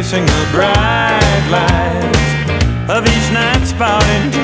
chasing the bright lights of each night spot in